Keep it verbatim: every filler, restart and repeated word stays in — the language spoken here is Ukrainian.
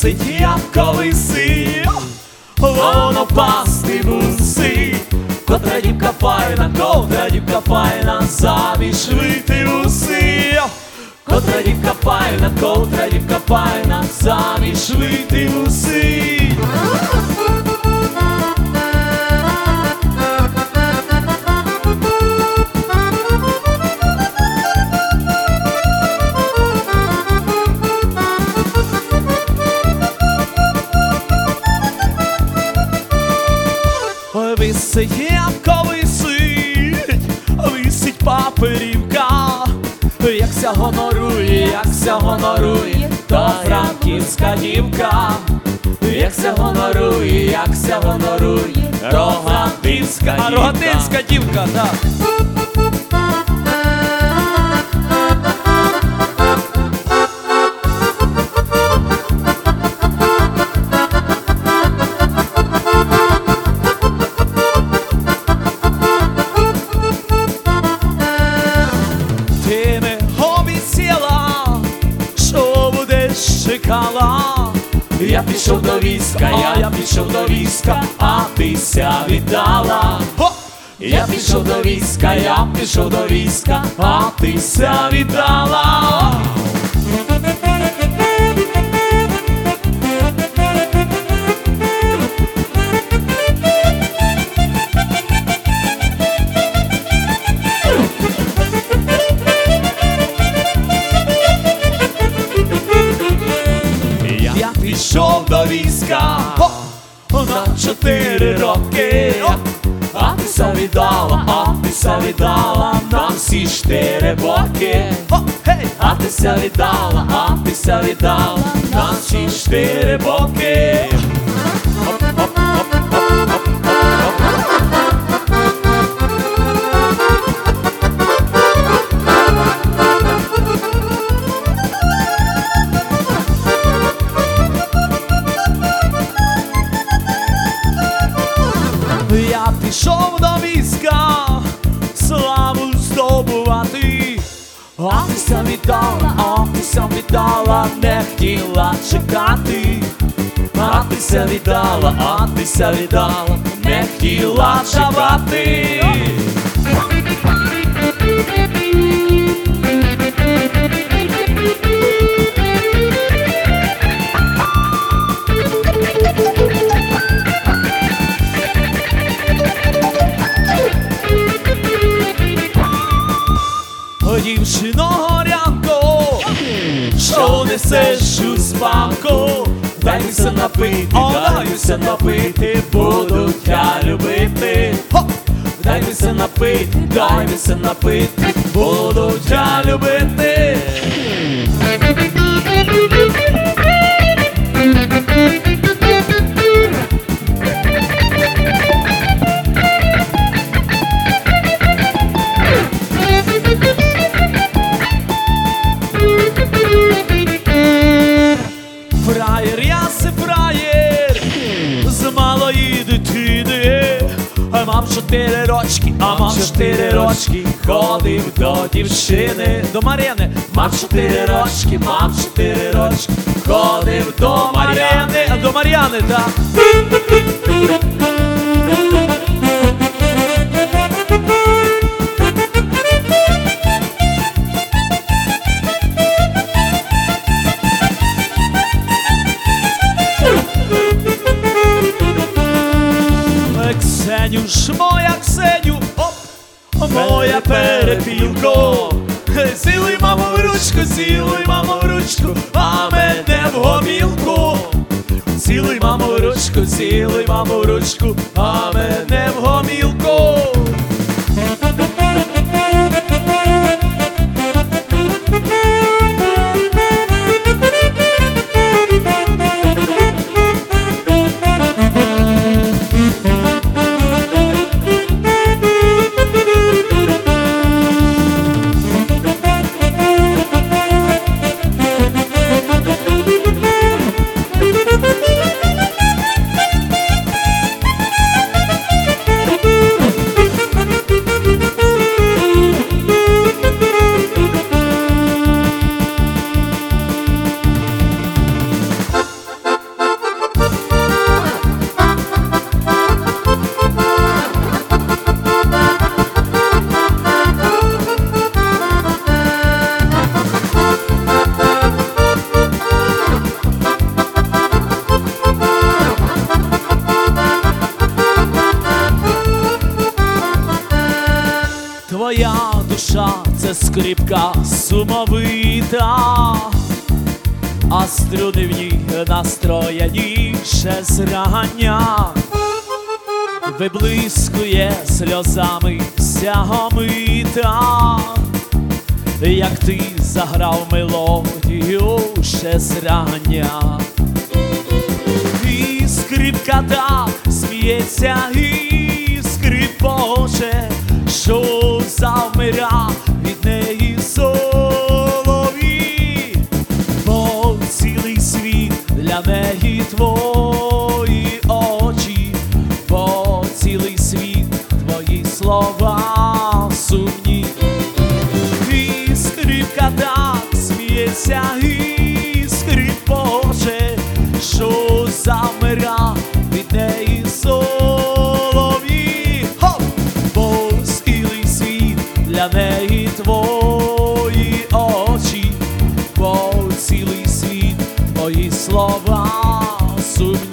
висить, як колиси, воно пасти мусить. Котра дівка файна, котра дівка файна, заміж вийти мусить. Котра дівка файна, котра дівка файна, заміж вийти мусить. Висить, як висить, висить паперівка, якся гонорує, якся гонорує, то франківська дівка. Якся гонорує, якся гонорує, рогатинська дівка. А рогатинська дівка, так. Я пішов до війська, я, я пішов до війська, а ти ся віддала. О! Я пішов до війська, я пішов до війська, а ти ся віддала. Пішов до війська на чотири роки, а ти ся віддала, а ти ся віддала на всі чотири боки. А ти ся віддала, а ти ся віддала на всі чотири боки. Я пішов до війська славу здобувати, а ти ся віддала, а ти ся віддала, не хотіла чекати. А ти ся віддала, а ти ся віддала, не хотіла чекати. Дівчино горянко, що несеш у спанку, дайся напити, дайся напити, буду тя любити. Дайся напити, дайся напити, буду тя любити. Фраєр, я се фраєр з малої дитини, а мав чотири рочки, а мав чотири рочки, ходив до дівчини, до Мар'яни. Мав чотири рочки, мав чотири рочки, ходив до Мар'яни, до Мар'яни, так. Ксенюш, моя Ксеню, оп, моя перепілко, цілуй, мамо, в ручку, цілуй, мамо, в ручку, а мене в гомілку. Цілуй, мамо, в ручку, цілуй, мамо, в ручку, а мене в гомілку. це скрипка сумовита, а струни в ній настроєніше зрання. Виблискує сльозами вся омита, як ти заграв мелодію ще зрання. І скрипка так сміється, і скрипоче, що завмира від неї солов'ї, бо цілий світ для неї твої очі, бо цілий світ твої слова сумні. І скрипка так сміється, і скрипоче, що замира від неї солов'ї, бо цілий світ для неї твої очі, бо цілий світ твої слова сумні.